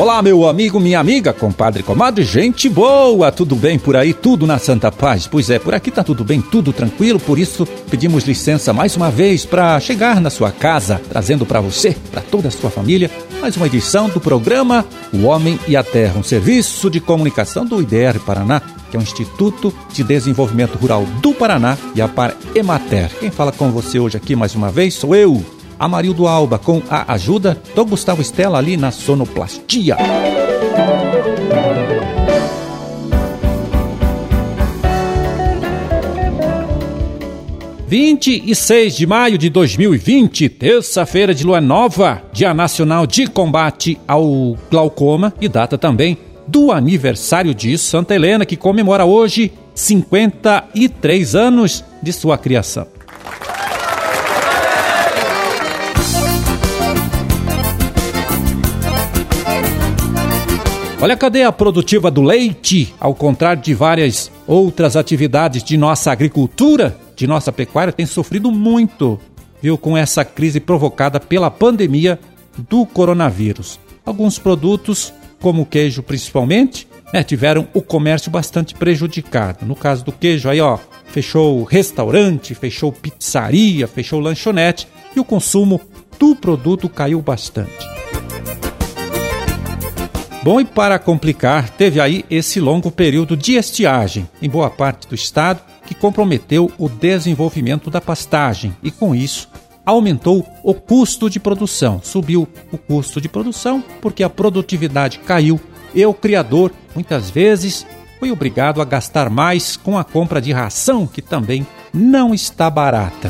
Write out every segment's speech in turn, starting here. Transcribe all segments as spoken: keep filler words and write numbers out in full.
Olá, meu amigo, minha amiga, compadre, comadre, gente boa, tudo bem por aí? Tudo na santa paz? Pois é, por aqui tá tudo bem, tudo tranquilo, por isso pedimos licença mais uma vez para chegar na sua casa, trazendo para você, para toda a sua família, mais uma edição do programa O Homem e a Terra, um serviço de comunicação do I D R Paraná, que é o Instituto de Desenvolvimento Rural do Paraná e a Par Emater. Quem fala com você hoje aqui mais uma vez sou eu, Amarildo Alba, com a ajuda do Gustavo Estela ali na sonoplastia. vinte e seis de maio de dois mil e vinte, terça-feira de lua nova, Dia Nacional de Combate ao Glaucoma e data também do aniversário de Santa Helena, que comemora hoje cinquenta e três anos de sua criação. Olha a cadeia produtiva do leite, ao contrário de várias outras atividades de nossa agricultura, de nossa pecuária, tem sofrido muito, viu, com essa crise provocada pela pandemia do coronavírus. Alguns produtos, como o queijo principalmente, né, tiveram o comércio bastante prejudicado. No caso do queijo, aí ó, fechou restaurante, fechou pizzaria, fechou lanchonete e o consumo do produto caiu bastante. Bom, e para complicar, teve aí esse longo período de estiagem em boa parte do estado, que comprometeu o desenvolvimento da pastagem e, com isso, aumentou o custo de produção. Subiu o custo de produção porque a produtividade caiu e o criador, muitas vezes, foi obrigado a gastar mais com a compra de ração, que também não está barata.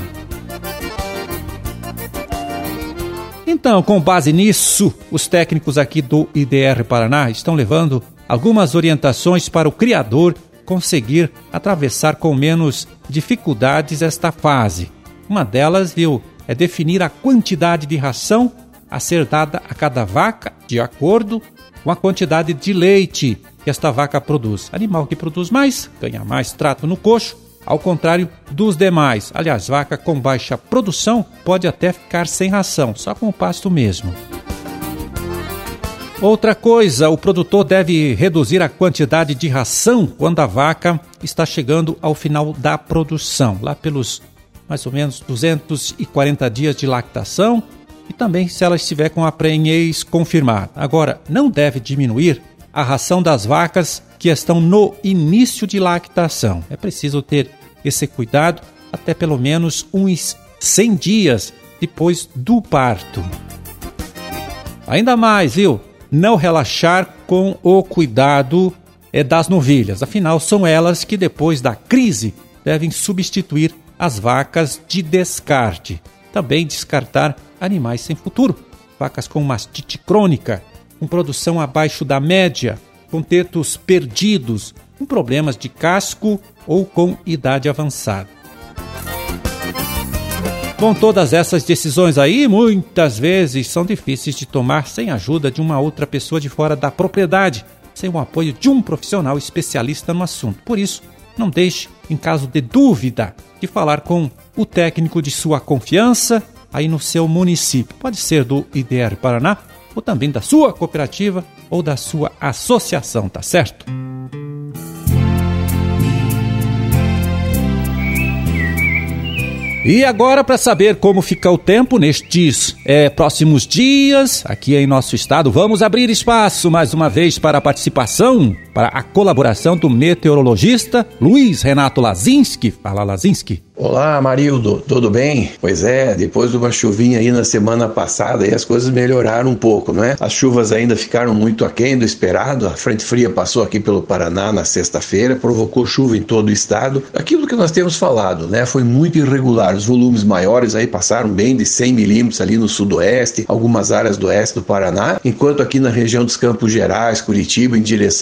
Então, com base nisso, os técnicos aqui do I D R Paraná estão levando algumas orientações para o criador conseguir atravessar com menos dificuldades esta fase. Uma delas, viu, é definir a quantidade de ração a ser dada a cada vaca de acordo com a quantidade de leite que esta vaca produz. Animal que produz mais, ganha mais trato no coxo, ao contrário dos demais. Aliás, vaca com baixa produção pode até ficar sem ração, só com o pasto mesmo. Outra coisa, o produtor deve reduzir a quantidade de ração quando a vaca está chegando ao final da produção, lá pelos mais ou menos duzentos e quarenta dias de lactação, e também se ela estiver com a prenhez confirmada. Agora, não deve diminuir a ração das vacas que estão no início de lactação. É preciso ter esse cuidado até pelo menos uns cem dias depois do parto. Ainda mais, viu? Não relaxar com o cuidado é, das novilhas. Afinal, são elas que depois da crise devem substituir as vacas de descarte. Também descartar animais sem futuro. Vacas com mastite crônica, com produção abaixo da média, com tetos perdidos, com problemas de casco ou com idade avançada. Bom, todas essas decisões aí, muitas vezes, são difíceis de tomar sem a ajuda de uma outra pessoa de fora da propriedade, sem o apoio de um profissional especialista no assunto. Por isso, não deixe, em caso de dúvida, de falar com o técnico de sua confiança aí no seu município. Pode ser do I D R Paraná, ou também da sua cooperativa ou da sua associação, tá certo? E agora, para saber como fica o tempo nestes é, próximos dias aqui em nosso estado, vamos abrir espaço mais uma vez para a participação, para a colaboração do meteorologista Luiz Renato Lazinski. Fala, Lazinski. Olá, Amarildo, tudo bem? Pois é, depois de uma chuvinha aí na semana passada, aí as coisas melhoraram um pouco, não é? As chuvas ainda ficaram muito aquém do esperado, a frente fria passou aqui pelo Paraná na sexta-feira, provocou chuva em todo o estado. Aquilo que nós temos falado, né, foi muito irregular, os volumes maiores aí passaram bem de cem milímetros ali no sudoeste, algumas áreas do oeste do Paraná, enquanto aqui na região dos Campos Gerais, Curitiba, em direção ao litoral,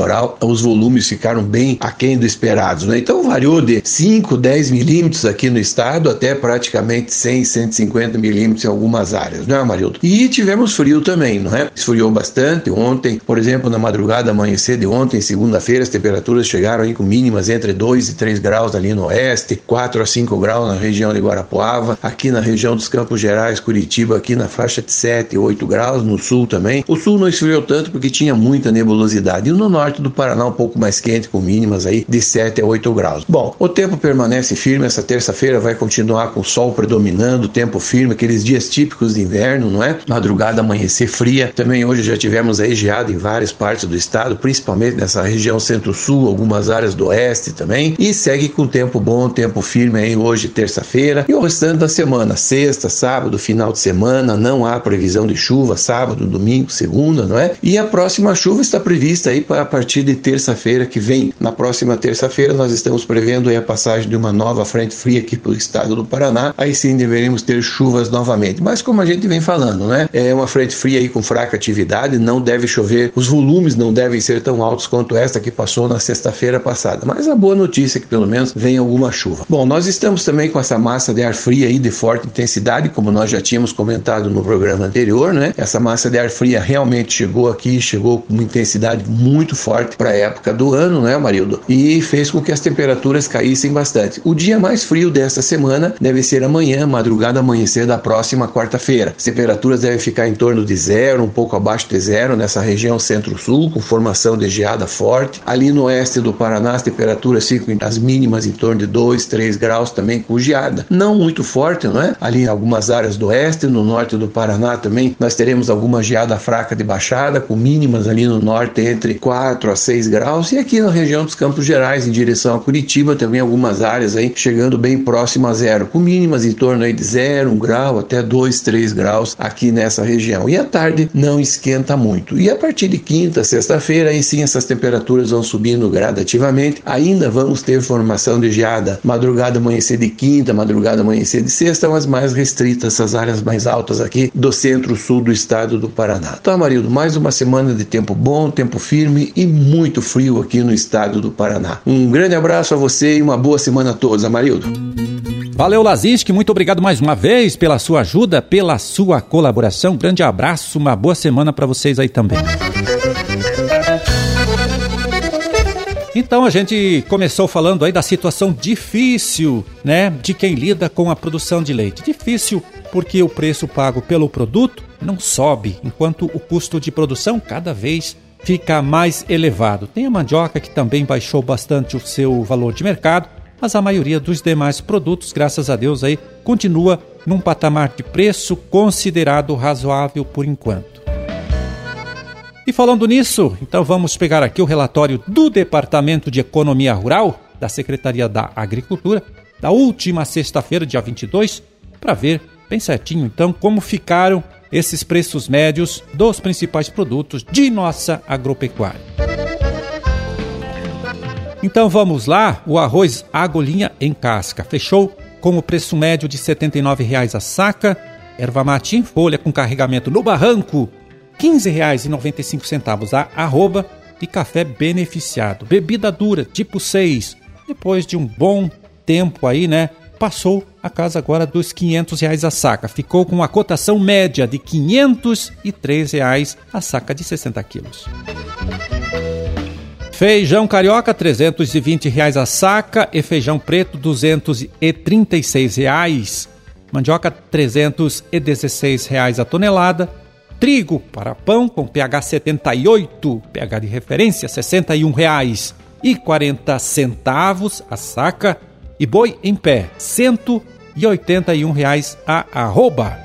litoral os volumes ficaram bem aquém do esperado, né? Então variou de cinco, dez milímetros aqui no estado até praticamente cem, cento e cinquenta milímetros em algumas áreas, não é, Amarildo? E tivemos frio também, não é? Esfriou bastante ontem, por exemplo, na madrugada, amanhecer de ontem, segunda-feira, as temperaturas chegaram aí com mínimas entre dois e três graus ali no oeste, quatro a cinco graus na região de Guarapuava, aqui na região dos Campos Gerais, Curitiba, aqui na faixa de sete, oito graus, no sul também. O sul não esfriou tanto porque tinha muita nebulosidade, e no norte do Paraná um pouco mais quente, com mínimas aí de sete a oito graus. Bom, o tempo permanece firme, essa terça-feira vai continuar com o sol predominando, tempo firme, aqueles dias típicos de inverno, não é? Madrugada, amanhecer fria. Também hoje já tivemos aí geada em várias partes do estado, principalmente nessa região centro-sul, algumas áreas do oeste também, e segue com tempo bom, tempo firme aí hoje, terça-feira, e o restante da semana, sexta, sábado, final de semana, não há previsão de chuva, sábado, domingo, segunda, não é? E a próxima chuva está prevista aí para a partir de terça-feira que vem. Na próxima terça-feira nós estamos prevendo aí a passagem de uma nova frente fria aqui pelo estado do Paraná, aí sim deveremos ter chuvas novamente, mas como a gente vem falando, né? É uma frente fria aí com fraca atividade, não deve chover, os volumes não devem ser tão altos quanto esta que passou na sexta-feira passada, mas a boa notícia é que pelo menos vem alguma chuva. Bom, nós estamos também com essa massa de ar fria aí de forte intensidade, como nós já tínhamos comentado no programa anterior, né? Essa massa de ar fria realmente chegou aqui, chegou com uma intensidade muito forte para a época do ano, né, Amarildo? E fez com que as temperaturas caíssem bastante. O dia mais frio desta semana deve ser amanhã, madrugada, amanhecer da próxima quarta-feira. As temperaturas devem ficar em torno de zero, um pouco abaixo de zero, nessa região centro-sul, com formação de geada forte. Ali no oeste do Paraná, as temperaturas ficam as mínimas em torno de dois, três graus também, com geada. Não muito forte, não é? Ali em algumas áreas do oeste, no norte do Paraná também, nós teremos alguma geada fraca de baixada, com mínimas ali no norte entre quatro a seis graus. E aqui na região dos Campos Gerais, em direção a Curitiba, também algumas áreas aí chegando bem próximo a zero, com mínimas em torno aí de zero, um grau, até dois, três graus aqui nessa região. E à tarde não esquenta muito. E a partir de quinta, sexta-feira, aí sim essas temperaturas vão subindo gradativamente. Ainda vamos ter formação de geada madrugada, amanhecer de quinta, madrugada, amanhecer de sexta, mas mais restritas essas áreas mais altas aqui do centro-sul do estado do Paraná. Então, Amarildo, mais uma semana de tempo bom, tempo firme e muito frio aqui no estado do Paraná. Um grande abraço a você e uma boa semana a todos, Amarildo. Valeu, Lazinski, muito obrigado mais uma vez pela sua ajuda, pela sua colaboração. Um grande abraço, uma boa semana para vocês aí também. Então a gente começou falando aí da situação difícil, né, de quem lida com a produção de leite. Difícil porque o preço pago pelo produto não sobe, enquanto o custo de produção cada vez fica mais elevado. Tem a mandioca que também baixou bastante o seu valor de mercado, mas a maioria dos demais produtos, graças a Deus, aí continua num patamar de preço considerado razoável por enquanto. E falando nisso, então vamos pegar aqui o relatório do Departamento de Economia Rural da Secretaria da Agricultura da última sexta-feira, dia vinte e dois, para ver bem certinho então como ficaram esses preços médios dos principais produtos de nossa agropecuária. Então vamos lá, o arroz Agulhinha em casca fechou com o preço médio de setenta e nove reais a saca, erva mate em folha com carregamento no barranco, quinze reais e noventa e cinco centavos a arroba, e café beneficiado, bebida dura tipo seis, depois de um bom tempo aí, né, passou a casa agora dos quinhentos reais a saca, ficou com a cotação média de quinhentos e três reais a saca de sessenta quilos. Feijão carioca, trezentos e vinte reais a saca, e feijão preto, duzentos e trinta e seis reais. Mandioca, trezentos e dezesseis reais a tonelada. Trigo para pão com pH setenta e oito, pH de referência, sessenta e um reais e quarenta centavos a saca. E boi em pé, cento e oitenta e um reais a arroba.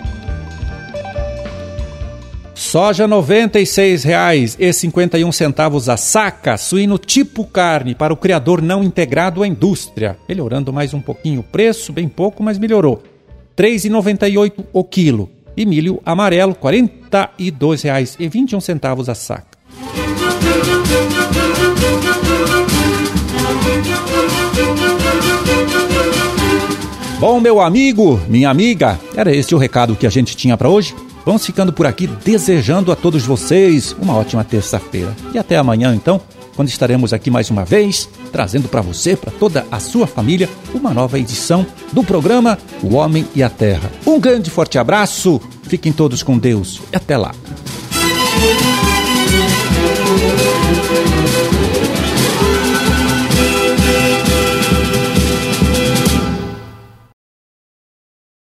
Soja, noventa e seis reais e cinquenta e um centavos a saca. Suíno tipo carne para o criador não integrado à indústria, melhorando mais um pouquinho o preço, bem pouco, mas melhorou. três reais e noventa e oito centavos o quilo. E milho amarelo, quarenta e dois reais e vinte e um centavos a saca. Bom, meu amigo, minha amiga, era esse o recado que a gente tinha para hoje. Vamos ficando por aqui, desejando a todos vocês uma ótima terça-feira. E até amanhã, então, quando estaremos aqui mais uma vez, trazendo para você, para toda a sua família, uma nova edição do programa O Homem e a Terra. Um grande forte abraço, fiquem todos com Deus e até lá.